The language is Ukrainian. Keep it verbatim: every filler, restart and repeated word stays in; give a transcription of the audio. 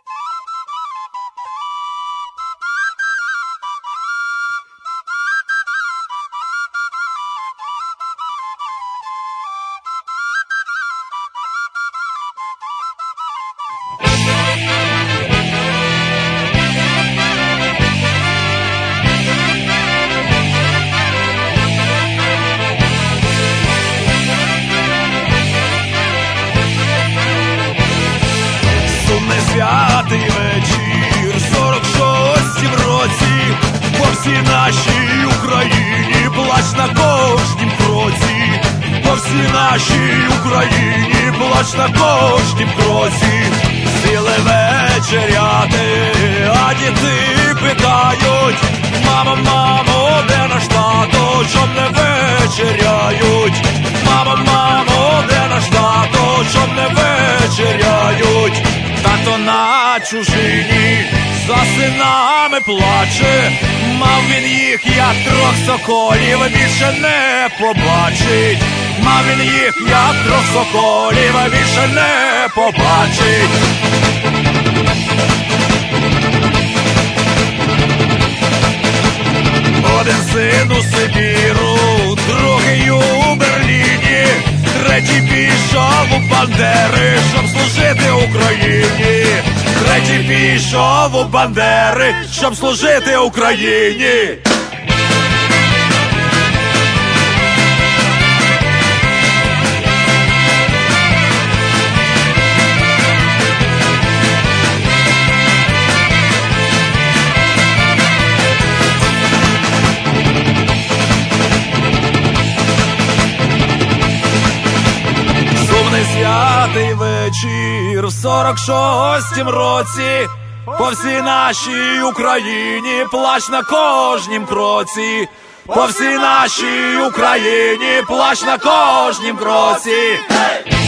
Святий вечір, сорок шостім році, по всій нашій Україні плач на кожнім кроці, по всій нашій Україні плач на кожнім кроці. Сіли вечеряти, а діти питають: мамо, мамо, де наш тато, чом не вечеряють? Мамо, мамо, де наш тато, чом не вечеряють? Тато на чужині за синами плаче, мав він їх, як трьох соколів, більше не побачить. Мав він їх, як трьох соколів, більше не побачить. Один син у Сибіру, другий у Берліні, третій пішов у Бандери, щоб служити Україні. Третій пішов у Бандери, щоб служити Україні. Святий вечір в сорок шостім році, по всій нашій Україні плач на кожнім кроці, по всій нашій Україні плач на кожнім кроці.